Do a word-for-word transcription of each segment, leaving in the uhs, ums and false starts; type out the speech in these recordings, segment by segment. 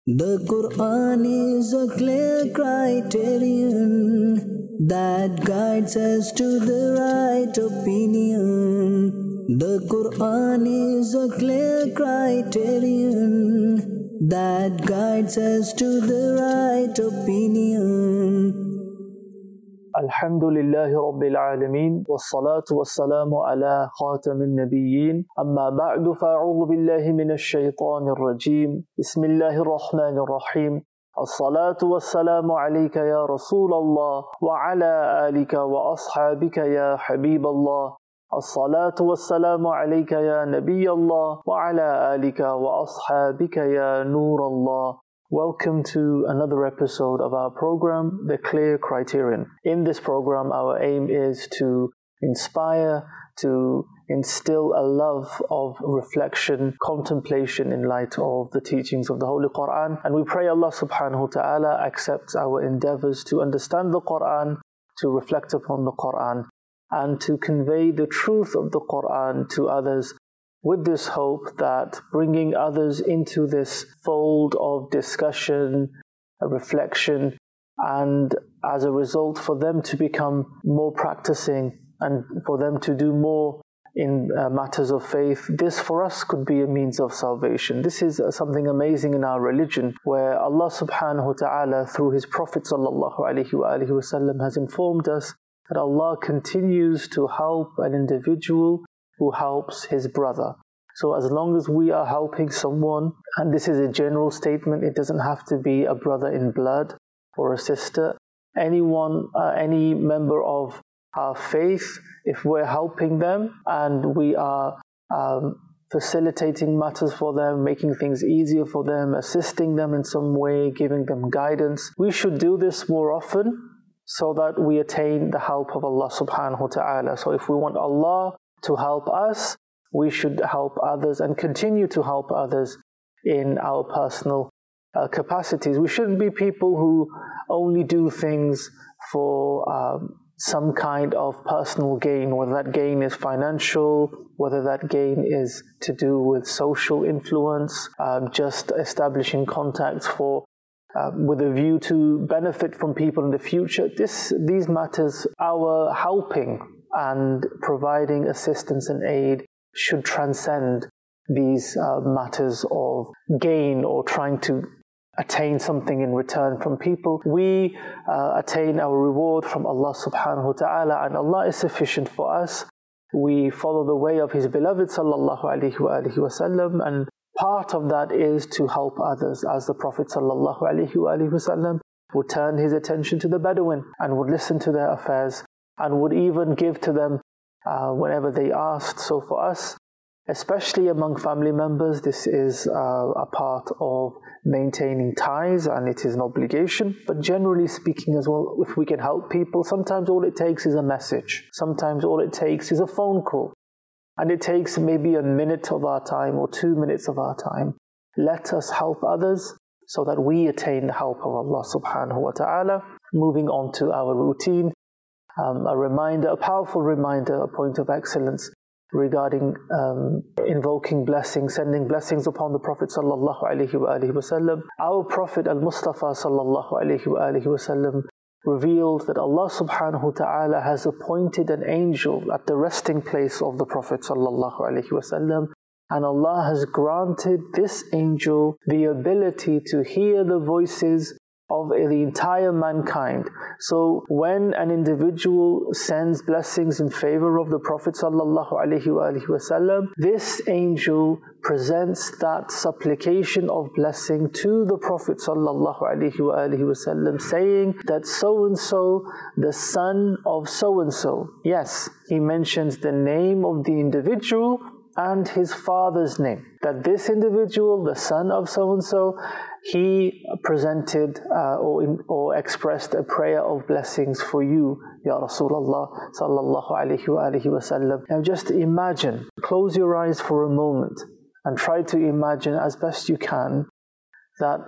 The Quran is a clear criterion that guides us to the right opinion. The Quran is a clear criterion that guides us to the right opinion. Alhamdulillahi Rabbil Alameen, wassalatu wassalamu ala khatamin nabiyyin, amma ba'du fa'a'udhu billahi minash shaytanir rajim, bismillahir rahmanir rahim. As-salatu wassalamu alayka ya Rasulallah wa ala alika wa ashabika ya Habiballah. As-salatu wassalamu alayka ya Nabiyallah wa ala alika wa ashabika ya Nurallah. Welcome to another episode of our program, The Clear Criterion. In this program, our aim is to inspire, to instill a love of reflection, contemplation in light of the teachings of the Holy Quran. And we pray Allah subhanahu wa ta'ala accepts our endeavors to understand the Quran, to reflect upon the Quran, and to convey the truth of the Quran to others, with this hope that bringing others into this fold of discussion, reflection, and as a result for them to become more practicing and for them to do more in uh, matters of faith, this for us could be a means of salvation. This is uh, something amazing in our religion, where Allah subhanahu wa ta'ala through His Prophet sallallahu alaihi wa alihi wasallam has informed us that Allah continues to help an individual who helps his brother. So as long as we are helping someone, and this is a general statement, it doesn't have to be a brother in blood or a sister, anyone, uh, any member of our faith, if we're helping them and we are um, facilitating matters for them, making things easier for them, assisting them in some way, giving them guidance, we should do this more often so that we attain the help of Allah subhanahu wa ta'ala. So if we want Allah to help us, we should help others and continue to help others in our personal uh, capacities. We shouldn't be people who only do things for um, some kind of personal gain, whether that gain is financial, whether that gain is to do with social influence, um, just establishing contacts for Uh, with a view to benefit from people in the future. This, these matters, our helping and providing assistance and aid should transcend these uh, matters of gain or trying to attain something in return from people. We uh, attain our reward from Allah subhanahu wa ta'ala, and Allah is sufficient for us. We follow the way of His beloved sallallahu alaihi wa alihi wasallam, and part of that is to help others, as the Prophet sallallahu alaihi wasallam would turn his attention to the Bedouin and would listen to their affairs and would even give to them uh, whenever they asked. So for us, especially among family members, this is uh, a part of maintaining ties, and it is an obligation. But generally speaking as well, if we can help people, sometimes all it takes is a message. Sometimes all it takes is a phone call. And it takes maybe a minute of our time or two minutes of our time. Let us help others so that we attain the help of Allah subhanahu wa ta'ala. Moving on to our routine, um, a reminder, a powerful reminder, a point of excellence regarding um, invoking blessings, sending blessings upon the Prophet sallallahu alaihi wa alihi wasallam. Our Prophet al-Mustafa sallallahu alaihi wa alihi wasallam revealed that Allah subhanahu wa ta'ala has appointed an angel at the resting place of the Prophet sallallahu alaihi wasallam, and Allah has granted this angel the ability to hear the voices of the entire mankind. So when an individual sends blessings in favor of the Prophet sallallahu alaihi wasallam, this angel presents that supplication of blessing to the Prophet sallallahu alaihi wasallam, saying that so-and-so, the son of so-and-so. Yes, he mentions the name of the individual and his father's name. That this individual, the son of so-and-so, he presented uh, or, in, or expressed a prayer of blessings for you, Ya Rasulullah sallallahu alaihi wa alihi wasallam. Now just imagine, close your eyes for a moment and try to imagine as best you can that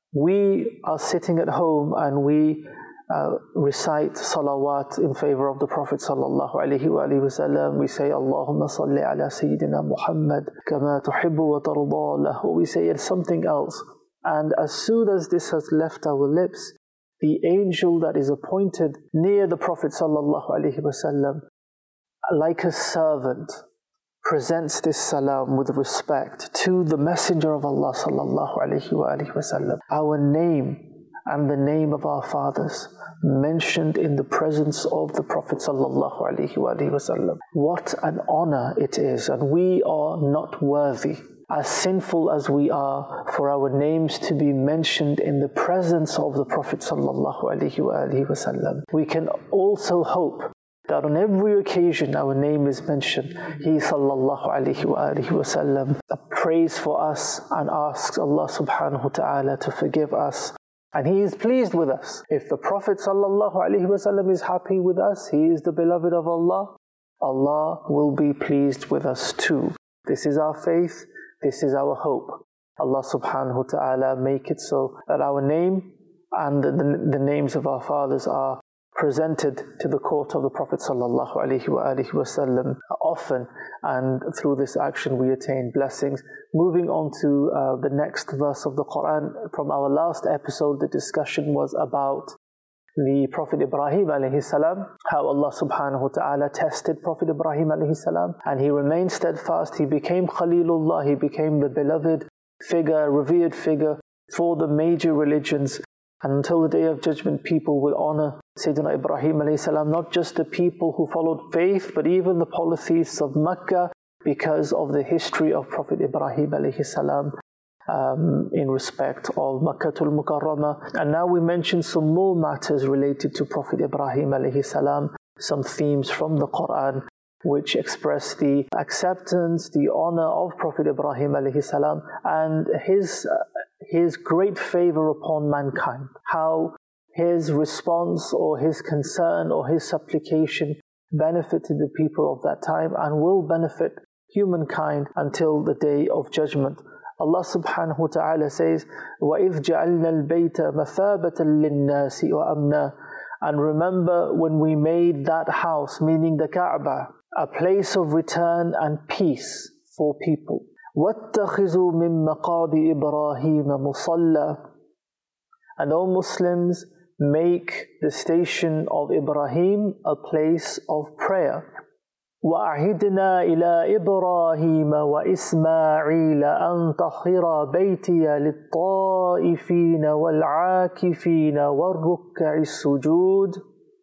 we are sitting at home and we uh, recite salawat in favor of the Prophet sallallahu alaihi wa alihi wasallam. We say, Allahumma salli ala Sayyidina Muhammad kama tuhibbu wa tarda lah, or we say it's something else. And as soon as this has left our lips, the angel that is appointed near the Prophet sallallahu alaihi wasallam, like a servant, presents this salam with respect to the Messenger of Allah sallallahu alaihi wasallam. Our name and the name of our fathers mentioned in the presence of the Prophet sallallahu alaihi wasallam. What an honor it is, and we are not worthy, as sinful as we are, for our names to be mentioned in the presence of the Prophet sallallahu alaihi wasallam. We can also hope that on every occasion our name is mentioned, He sallallahu alaihi wasallam prays for us and asks Allah subhanahu wa ta'ala to forgive us. And He is pleased with us. If the Prophet sallallahu alaihi wasallam is happy with us, he is the beloved of Allah, Allah will be pleased with us too. This is our faith, this is our hope. Allah subhanahu wa ta'ala make it so that our name and the, the, the names of our fathers are presented to the court of the Prophet sallallahu alaihi wasallam often, and through this action we attain blessings. Moving on to uh, the next verse of the Quran. From our last episode, the discussion was about the Prophet Ibrahim alayhi salam, how Allah subhanahu wa ta'ala tested Prophet Ibrahim alayhi salam, and he remained steadfast. He became Khalilullah, he became the beloved figure, revered figure for the major religions. And until the Day of Judgment, people will honor Sayyidina Ibrahim alayhi salam, not just the people who followed faith, but even the polytheists of Mecca, because of the history of Prophet Ibrahim alayhi salam um, in respect of Makkatul Mukarramah. And now we mention some more matters related to Prophet Ibrahim alayhi salam, some themes from the Quran which express the acceptance, the honor of Prophet Ibrahim alayhi salam, and his uh, his great favor upon mankind. How his response or his concern or his supplication benefited the people of that time and will benefit humankind until the Day of Judgment. Allah subhanahu wa ta'ala says, وَإِذْ جَعَلْنَا الْبَيْتَ مَثَابَةً لِلنَّاسِ وَأَمْنًا. And remember when we made that house, meaning the Kaaba, a place of return and peace for people. وَاتَّخِذُوا مِن مَّقَامِ إِبْرَاهِيمَ مُصَلًّى. And O Muslims, make the station of Ibrahim a place of prayer. وَأَعْهِدْنَا إِلَىٰ إِبْرَاهِيمَ وَإِسْمَاعِيلَ أَن طَهِّرَا بَيْتِيَ لِلطَّائِفِينَ وَالْعَاكِفِينَ وَالرُّكَّعِ السُّجُودِ.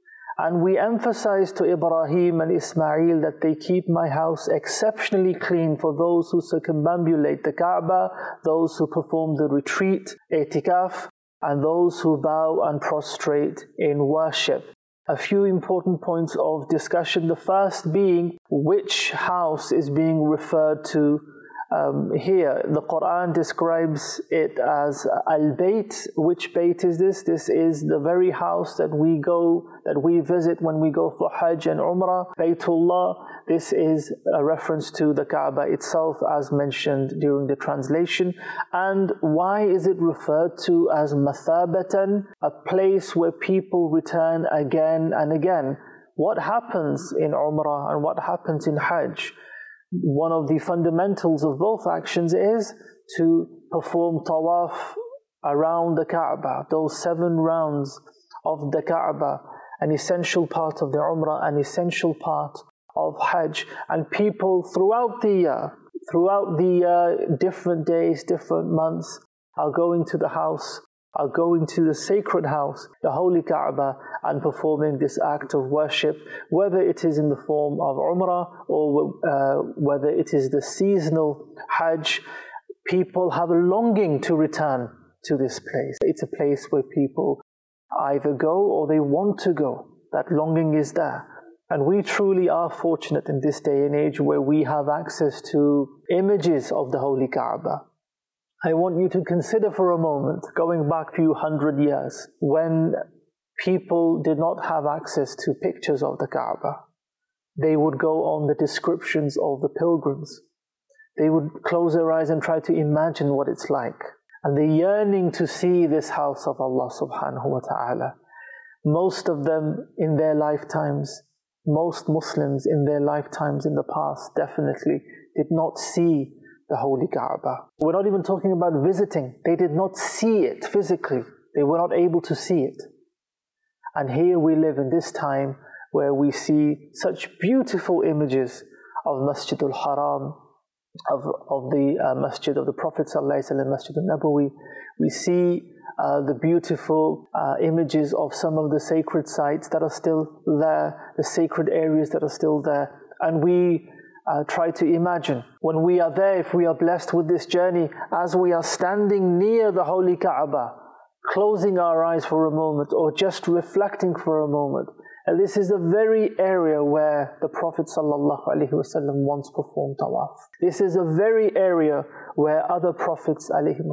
And we emphasize to Ibrahim and Ismail that they keep my house exceptionally clean for those who circumambulate the Kaaba, those who perform the retreat, i'tikaf, and those who bow and prostrate in worship. A few important points of discussion. The first being which house is being referred to um, here. The Quran describes it as Al-Bayt. Which Bayt is this? This is the very house that we go, that we visit when we go for Hajj and Umrah, Baytullah. This is a reference to the Kaaba itself as mentioned during the translation. And why is it referred to as Mathabatan, a place where people return again and again? What happens in Umrah and what happens in Hajj? One of the fundamentals of both actions is to perform tawaf around the Kaaba, those seven rounds of the Kaaba, an essential part of the Umrah, an essential part of Hajj. And people throughout the year, throughout the year, different days, different months, are going to the house, are going to the sacred house, the holy Kaaba, and performing this act of worship, whether it is in the form of Umrah or uh, whether it is the seasonal Hajj. People have a longing to return to this place. It's a place where people either go or they want to go. That longing is there. And we truly are fortunate in this day and age where we have access to images of the holy Kaaba. I want you to consider for a moment, going back a few hundred years, when people did not have access to pictures of the Kaaba. They would go on the descriptions of the pilgrims. They would close their eyes and try to imagine what it's like. And the yearning to see this house of Allah subhanahu wa ta'ala. Most of them in their lifetimes, most Muslims in their lifetimes in the past definitely did not see the Holy Kaaba. We're not even talking about visiting. They did not see it physically. They were not able to see it. And here we live in this time where we see such beautiful images of Masjid al-Haram, of, of the uh, Masjid of the Prophet ﷺ, Masjid al-Nabawi. We see uh, the beautiful uh, images of some of the sacred sites that are still there, the sacred areas that are still there. And we uh, try to imagine, when we are there, if we are blessed with this journey, as we are standing near the Holy Kaaba, closing our eyes for a moment, or just reflecting for a moment. And this is the very area where the Prophet ﷺ once performed tawaf. This is the very area where other Prophets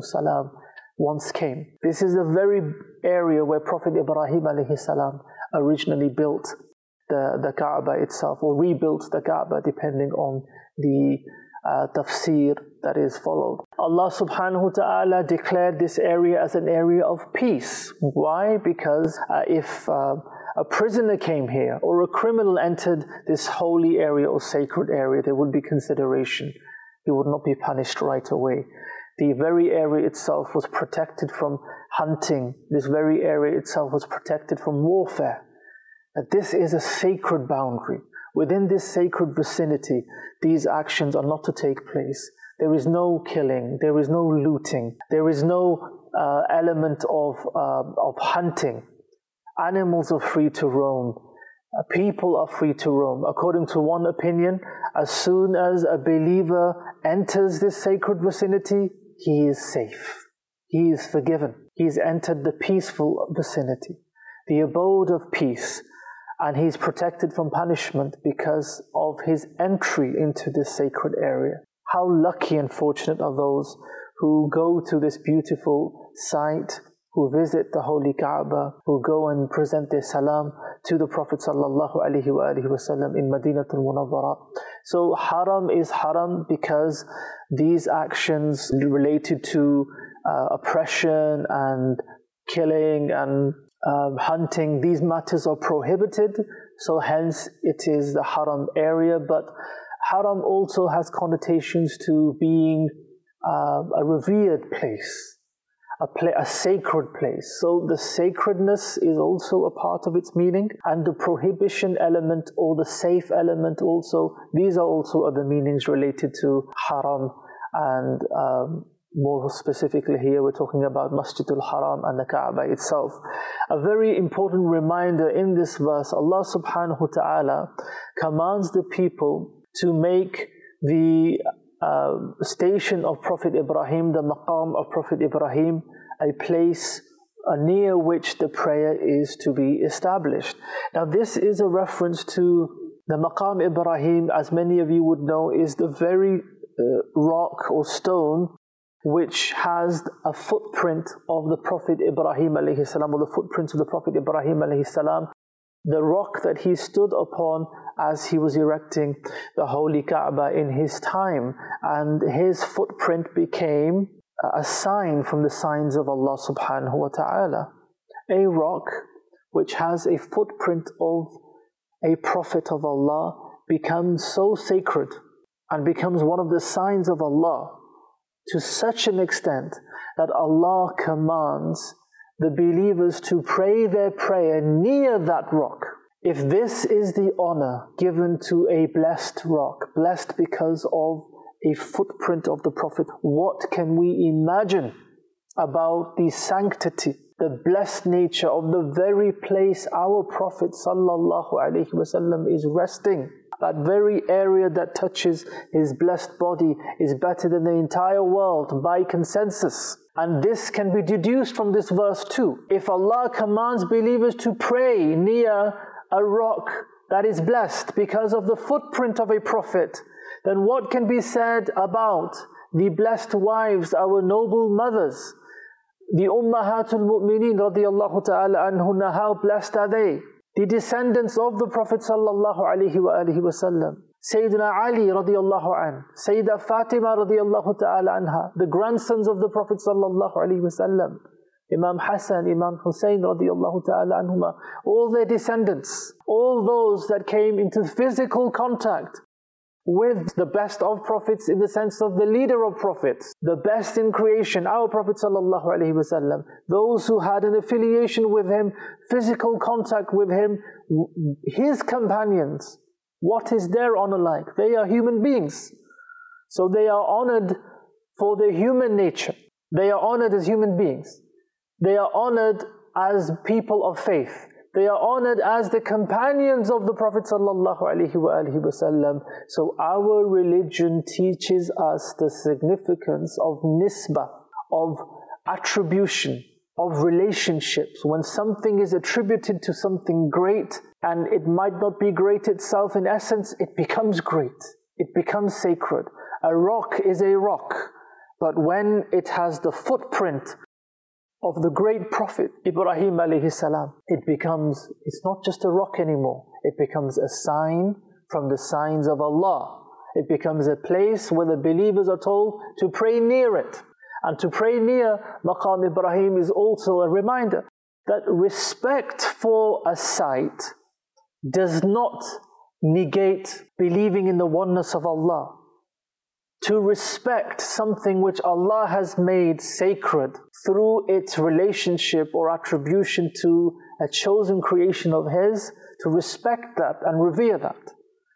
ﷺ once came. This is the very area where Prophet Ibrahim ﷺ originally built the, the Kaaba itself, or rebuilt the Kaaba, depending on the uh, tafsir that is followed. Allah subhanahu wa ta'ala declared this area as an area of peace. Why? Because uh, if uh, a prisoner came here, or a criminal entered this holy area or sacred area, there would be consideration. He would not be punished right away. The very area itself was protected from hunting. This very area itself was protected from warfare. That this is a sacred boundary. Within this sacred vicinity, these actions are not to take place. There is no killing, there is no looting, there is no uh, element of, uh, of hunting. Animals are free to roam. Uh, people are free to roam. According to one opinion, as soon as a believer enters this sacred vicinity, he is safe. He is forgiven. He has entered the peaceful vicinity, the abode of peace. And he's protected from punishment because of his entry into this sacred area. How lucky and fortunate are those who go to this beautiful site, who visit the Holy Kaaba, who go and present their salam to the Prophet sallallahu alaihi wasallam in Madinatul Munawwara. So haram is haram because these actions related to uh, oppression and killing and Um, hunting, these matters are prohibited, so hence it is the haram area. But haram also has connotations to being uh, a revered place, a, pla a sacred place. So the sacredness is also a part of its meaning, and the prohibition element or the safe element also, these are also other meanings related to haram. And um, more specifically here, we're talking about Masjid al-Haram and the Kaaba itself. A very important reminder in this verse, Allah subhanahu wa ta'ala commands the people to make the uh, station of Prophet Ibrahim, the maqam of Prophet Ibrahim, a place uh, near which the prayer is to be established. Now this is a reference to the maqam Ibrahim, as many of you would know, is the very uh, rock or stone which has a footprint of the Prophet Ibrahim alayhi salam, or the footprint of the Prophet Ibrahim alayhi salam, the rock that he stood upon as he was erecting the Holy Kaaba in his time. And his footprint became a sign from the signs of Allah subhanahu wa ta'ala. A rock which has a footprint of a Prophet of Allah becomes so sacred and becomes one of the signs of Allah, to such an extent that Allah commands the believers to pray their prayer near that rock. If this is the honor given to a blessed rock, blessed because of a footprint of the Prophet, what can we imagine about the sanctity, the blessed nature of the very place our Prophet sallallahu alaihi wasallam is resting? That very area that touches his blessed body is better than the entire world by consensus. And this can be deduced from this verse too. If Allah commands believers to pray near a rock that is blessed because of the footprint of a prophet, then what can be said about the blessed wives, our noble mothers, the Ummahatul Mu'mineen radiyallahu ta'ala anhunna? How blessed are they? The descendants of the Prophet sallallahu alaihi wa alihi wasallam, Sayyidina Ali radiyallahu anh, Sayyidah Fatima radiyallahu ta'ala anha, the grandsons of the Prophet sallallahu alaihi wasallam, Imam Hassan, Imam Hussein radiyallahu ta'ala anhuma, all their descendants, all those that came into physical contact with the best of prophets in the sense of the leader of prophets, the best in creation, our Prophet sallallahu alaihi wasallam. Those who had an affiliation with him, physical contact with him, his companions. What is their honor like? They are human beings. So they are honored for their human nature. They are honored as human beings. They are honored as people of faith. They are honored as the companions of the Prophet sallallahu alaihi wasallam. So our religion teaches us the significance of nisbah, of attribution, of relationships. When something is attributed to something great, and it might not be great itself in essence, it becomes great. It becomes sacred. A rock is a rock, but when it has the footprint of the great Prophet Ibrahim alayhi salam, it becomes, it's not just a rock anymore. It becomes a sign from the signs of Allah. It becomes a place where the believers are told to pray near it. And to pray near Maqam Ibrahim is also a reminder that respect for a site does not negate believing in the oneness of Allah. To respect something which Allah has made sacred through its relationship or attribution to a chosen creation of His, to respect that and revere that.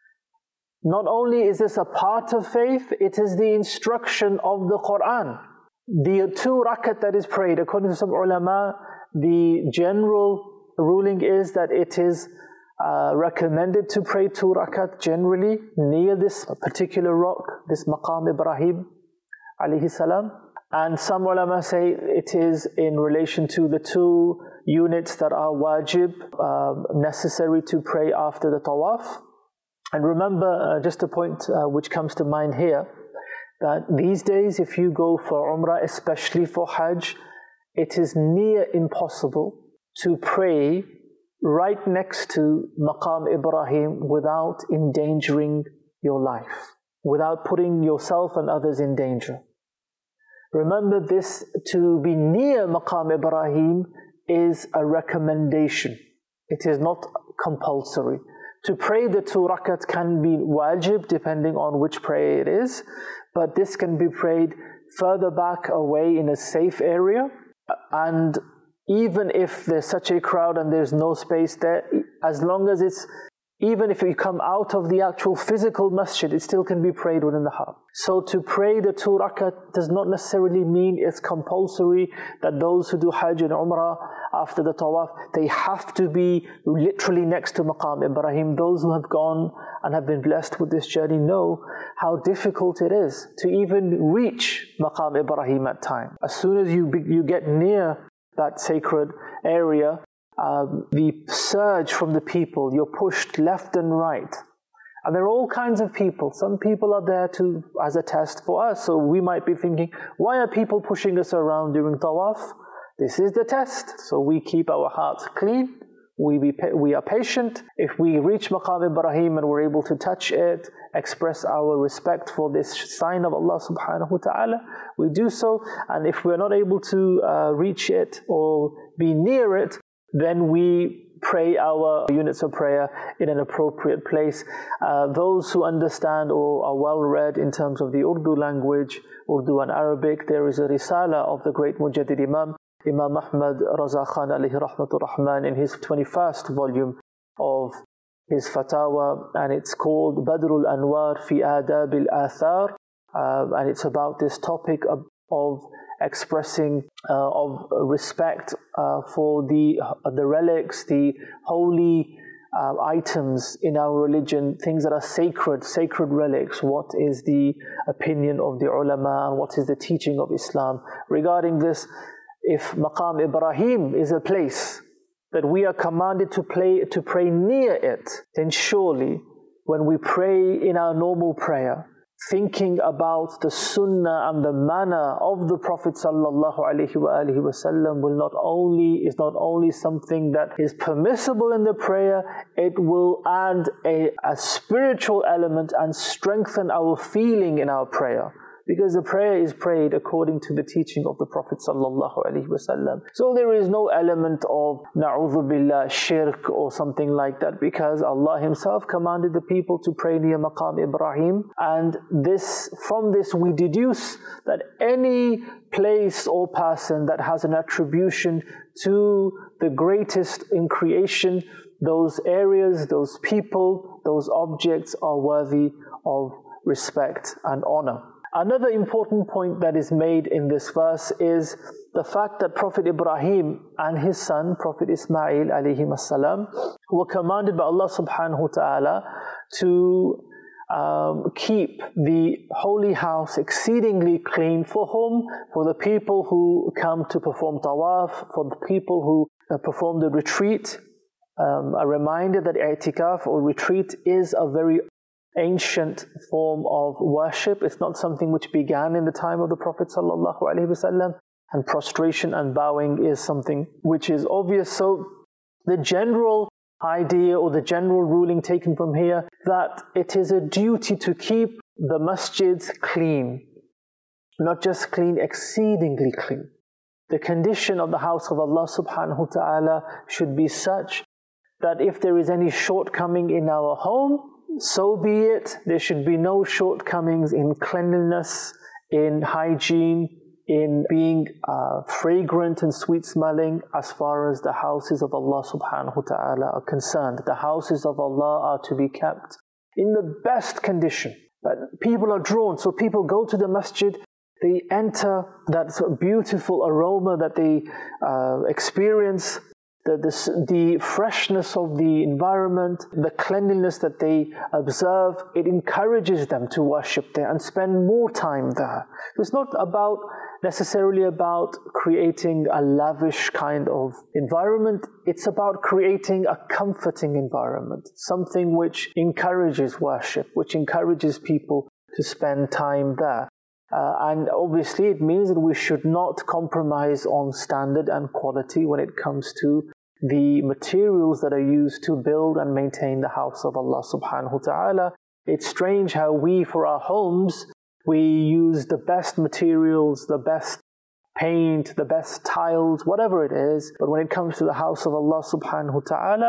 Not only is this a part of faith, it is the instruction of the Qur'an. The two rakat that is prayed, according to some ulama, the general ruling is that it is Uh, recommended to pray two rakat generally near this particular rock, this Maqam Ibrahim alayhi salam. And some ulama say it is in relation to the two units that are wajib, uh, necessary to pray after the tawaf. And remember, uh, just a point uh, which comes to mind here, that these days if you go for Umrah, especially for Hajj, it is near impossible to pray right next to Maqam Ibrahim without endangering your life, without putting yourself and others in danger. Remember this, to be near Maqam Ibrahim is a recommendation. It is not compulsory. To pray the two rakat can be wajib depending on which prayer it is, but this can be prayed further back away in a safe area. And even if there's such a crowd and there's no space there, as long as it's, even if you come out of the actual physical masjid, it still can be prayed within the haram. So to pray the two rakat does not necessarily mean it's compulsory that those who do Hajj and Umrah after the tawaf, they have to be literally next to Maqam Ibrahim. Those who have gone and have been blessed with this journey know how difficult it is to even reach Maqam Ibrahim at times. As soon as you, you get near that sacred area, um, the surge from the people, you're pushed left and right. And there are all kinds of people. Some people are there to as a test for us. So we might be thinking, why are people pushing us around during tawaf? This is the test. So we keep our hearts clean. We, be, we are patient. If we reach Maqam Ibrahim and we're able to touch it, express our respect for this sign of Allah subhanahu wa ta'ala, we do so. And if we're not able to uh, reach it or be near it, then we pray our units of prayer in an appropriate place. Uh, those who understand or are well read in terms of the Urdu language, Urdu and Arabic, there is a risala of the great Mujaddid Imam, Imam Ahmad Raza Khan alayhi rahmatur rahman, in his twenty-first volume of his Fatawa, and it's called Badrul Anwar fi Adab al-Athar, uh, and it's about this topic of, of expressing uh, of respect uh, for the uh, the relics, the holy uh, items in our religion, things that are sacred, sacred relics. What is the opinion of the ulama and what is the teaching of Islam regarding this? If Maqam Ibrahim is a place that we are commanded to, play, to pray near it, then surely when we pray in our normal prayer, thinking about the sunnah and the manner of the Prophet sallallahu alaihi wasallam will not only is not only something that is permissible in the prayer, it will add a, a spiritual element and strengthen our feeling in our prayer. because the prayer is prayed according to the teaching of the Prophet sallallahu alaihi wasallam. So there is no element of na'udhu billah, shirk or something like that, because Allah Himself commanded the people to pray near Maqam Ibrahim. And this, from this we deduce that any place or person that has an attribution to the greatest in creation, those areas, those people, those objects are worthy of respect and honor. Another important point that is made in this verse is the fact that Prophet Ibrahim and his son, Prophet Ismail alayhi salam, were commanded by Allah subhanahu wa ta'ala to um, keep the holy house exceedingly clean. For whom? For the people who come to perform tawaf, for the people who uh, perform the retreat. Um, a reminder that i'tikaf or retreat is a very ancient form of worship. It's not something which began in the time of the Prophet sallallahu alaihi wasallam, and prostration and bowing is something which is obvious. So the general idea or the general ruling taken from here, that it is a duty to keep the masjids clean, not just clean, exceedingly clean. The condition of the house of Allah subhanahu wa ta'ala should be such that if there is any shortcoming in our home, so be it. There should be no shortcomings in cleanliness, in hygiene, in being uh, fragrant and sweet smelling as far as the houses of Allah subhanahu wa ta'ala are concerned. The houses of Allah are to be kept in the best condition. But people are drawn, so people go to the masjid, they enter that sort of beautiful aroma that they uh, experience, The, the, the freshness of the environment, the cleanliness that they observe, it encourages them to worship there and spend more time there. It's not about necessarily about creating a lavish kind of environment. It's about creating a comforting environment, something which encourages worship, which encourages people to spend time there. Uh, and obviously it means that we should not compromise on standard and quality when it comes to the materials that are used to build and maintain the house of Allah subhanahu wa ta'ala. It's strange how we, for our homes, we use the best materials, the best paint, the best tiles, whatever it is. But when it comes to the house of Allah subhanahu wa ta'ala,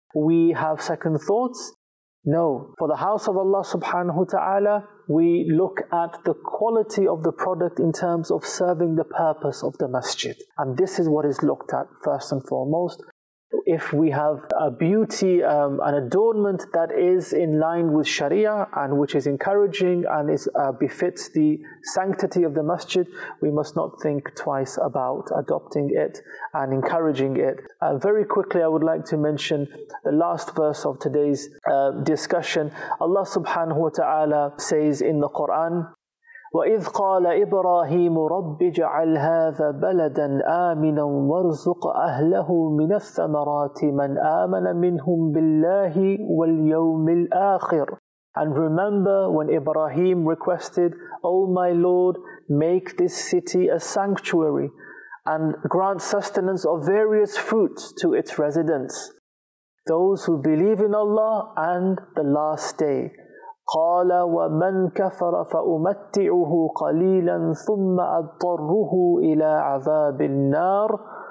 we have second thoughts. No, for the house of Allah subhanahu wa ta'ala, we look at the quality of the product in terms of serving the purpose of the masjid. And this is what is looked at first and foremost. If we have a beauty, um, an adornment that is in line with Sharia and which is encouraging and is uh, befits the sanctity of the masjid, we must not think twice about adopting it and encouraging it. Uh, very quickly, I would like to mention the last verse of today's uh, discussion. Allah subhanahu wa ta'ala says in the Quran, وَإِذْ قَالَ إِبْرَاهِيمُ رَبِّ اجْعَلْ هَذَا بَلَدًا آمِنًا وَارْزُقْ أَهْلَهُ مِنَ الثَّمَرَاتِ مَنْ آمَنَ مِنْهُمْ بِاللَّهِ وَالْيَوْمِ الْآخِرِ. And remember when Ibrahim requested, O my Lord, make this city a sanctuary and grant sustenance of various fruits to its residents, those who believe in Allah and the last day. قال ومن كفر فأمتعه قليلا ثم أضطره إلى عذاب النار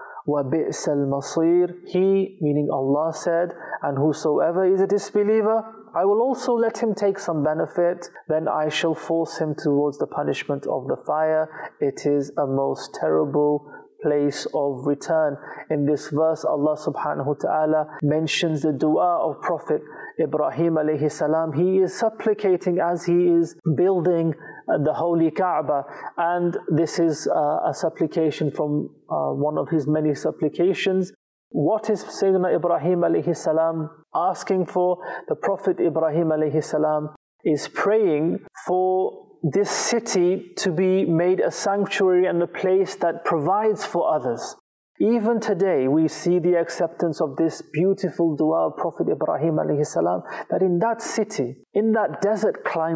وبئس المصير. He, meaning Allah, said, and whosoever is a disbeliever, I will also let him take some benefit, then I shall force him towards the punishment of the fire. It is a most terrible place of return. In this verse, Allah subhanahu wa ta'ala mentions the dua of Prophet Ibrahim alayhi salam. He is supplicating as he is building the holy Kaaba, and this is uh, a supplication from uh, one of his many supplications. What is Sayyidina Ibrahim alayhi salam asking for? The Prophet Ibrahim alayhi salam is praying for this city to be made a sanctuary and a place that provides for others. Even today, we see the acceptance of this beautiful dua of Prophet Ibrahim alayhi salam, that in that city, in that desert climate,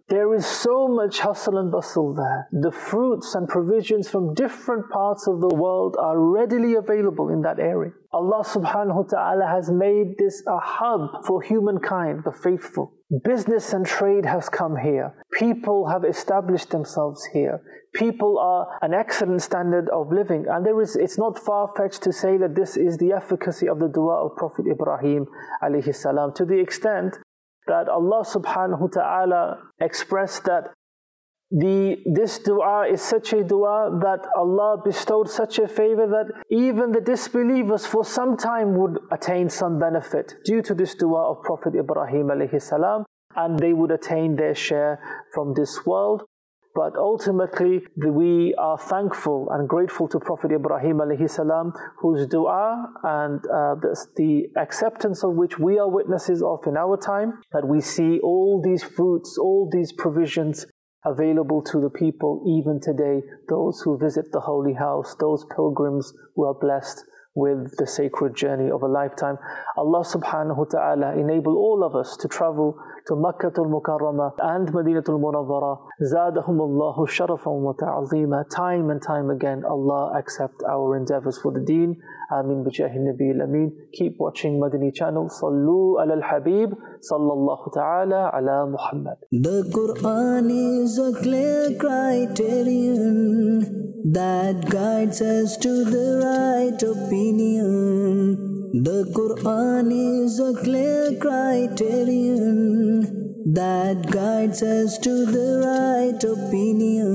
There is so much hustle and bustle there. The fruits and provisions from different parts of the world are readily available in that area. Allah subhanahu wa ta'ala has made this a hub for humankind, the faithful. Business and trade has come here. People have established themselves here. People are an excellent standard of living. And there is, it's not far-fetched to say that this is the efficacy of the dua of Prophet Ibrahim alayhi salam, to the extent that Allah subhanahu wa ta'ala expressed that the this dua is such a dua that Allah bestowed such a favor that even the disbelievers for some time would attain some benefit due to this dua of Prophet Ibrahim alayhi salam, and they would attain their share from this world. But ultimately, we are thankful and grateful to Prophet Ibrahim alayhi salam, whose dua and uh, the, the acceptance of which we are witnesses of in our time, that we see all these fruits, all these provisions available to the people even today, those who visit the Holy House, those pilgrims who are blessed with the sacred journey of a lifetime. Allah subhanahu wa ta'ala enable all of us to travel to Makkatul Mukarramah and Madinatul Munawwara. Zadahumullahu sharafan wa ta'azima. Time and time again, Allah accept our endeavors for the deen. Ameen bijahi Nabi al-Amin. Keep watching Madani channel. Sallu ala al-Habib. Sallallahu ta'ala ala Muhammad. The Quran is a clear criterion that guides us to the right opinion. The Quran is a clear criterion that guides us to the right opinion.